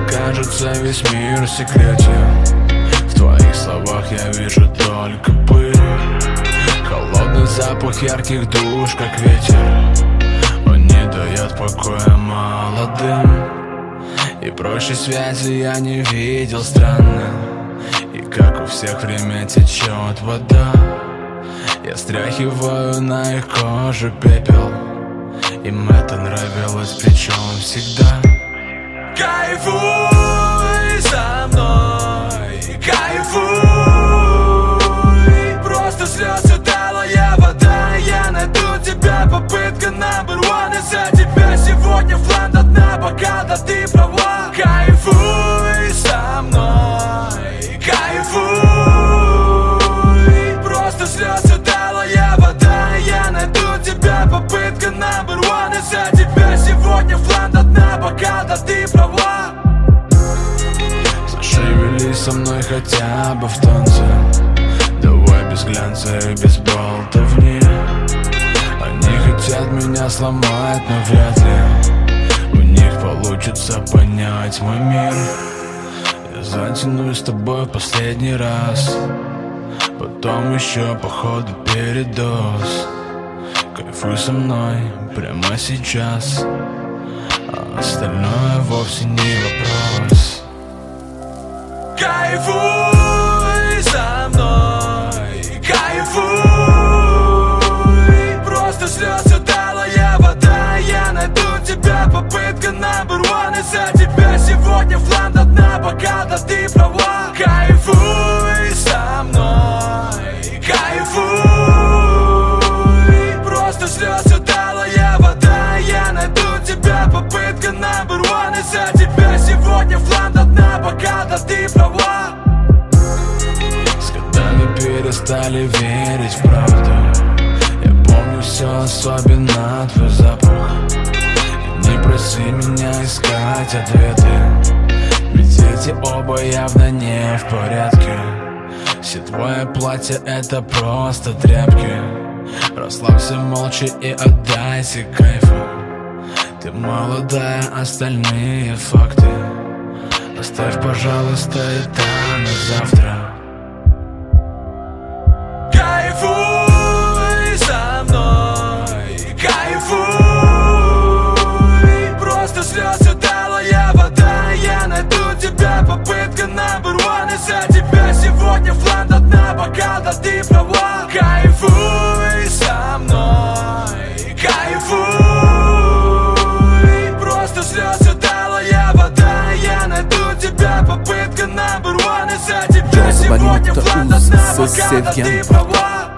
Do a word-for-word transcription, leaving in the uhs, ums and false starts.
кажется, весь мир секретен. В твоих словах я вижу только пыль. Холодный запах ярких душ, как ветер. Он не дает покоя молодым. И прочей связи я не видел, странно. И как у всех время течет вода. Я стряхиваю на их коже пепел. Им это нравилось, причем всегда. Кайфуй со мной, кайфуй. Просто слезы, талая вода. Я найду тебя, попытка number one. Из-за тебя сегодня флан до дна, пока да ты права. Кайфуй со мной, кайфуй. Просто слезы, талая вода. Я найду тебя, попытка number one. Из-за тебя сегодня флан до дна, пока да ты права. Зашевелись со мной хотя бы в танце. Давай без глянца и без болтовни. Они хотят меня сломать, но вряд ли у них получится понять мой мир. Я затянусь с тобой в последний раз. Потом еще походу передоз. Кайфуй со мной прямо сейчас. А остальное вовсе не вопрос. Кайфуй со мной, кайфуй. Просто слезы, талая вода. Я найду тебя, попытка number one. Из-за тебя сегодня флан до дна, пока да ты права. Кайфуй со мной, кайфуй. Просто слезы, талая вода. Я найду тебя, попытка number one. Из-за тебя сегодня флан до дна, пока да ты права. С годами перестали верить в правду. Я помню все, особенно твой запах. И не проси меня искать ответы, ведь эти оба явно не в порядке. Все твое платье это просто тряпки. Расслабься молча и отдайся кайфу. Ты молодая, остальные факты оставь, пожалуйста, это на завтра. Кайфуй со мной, кайфуй. Просто слезы, талая вода. Я найду тебя, попытка number one. Из-за тебя сегодня флан до дна, пока да ты права. Кайфуй со мной, кайфуй. Просто слезы, талая вода. Я найду тебя, попытка number one. Из-за тебя сегодня флан до дна, пока да ты права.